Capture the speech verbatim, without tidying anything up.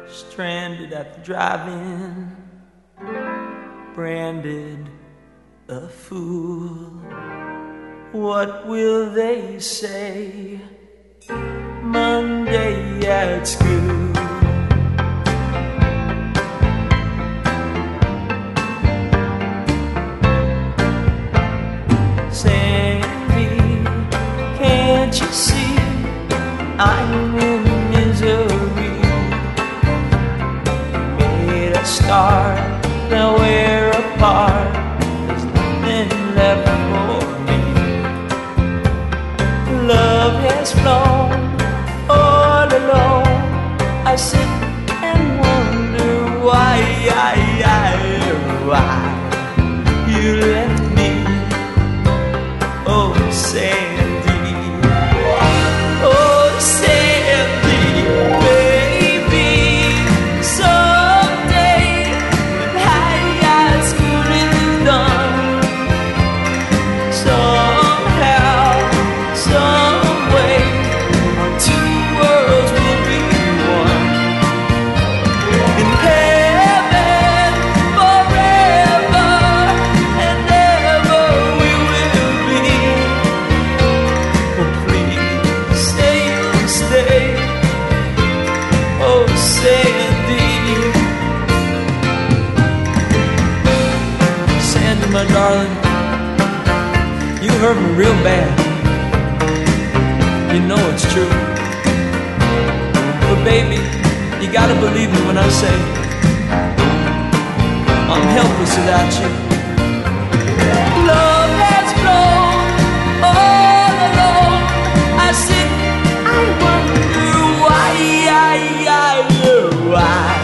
stranded at the drive-in, branded a fool. What will they say Monday at school? Sandy, can't you see I'm in misery? Made a start, now we're apart. There's nothing left for me. Love has flown all alone. I sit and wonder why, why you left me. Oh, Sandy, oh, Sandy, baby. Someday when high school is done, somehow, some way, our two worlds will be one. In heaven, forever and ever we will be. Oh, please stay, stay. Oh, Sandy, Sandy, my darling, you hurt me real bad. You know it's true. But baby, you gotta believe me when I say I'm helpless without you. Love has flown all alone. I sit, I wonder why, why, why.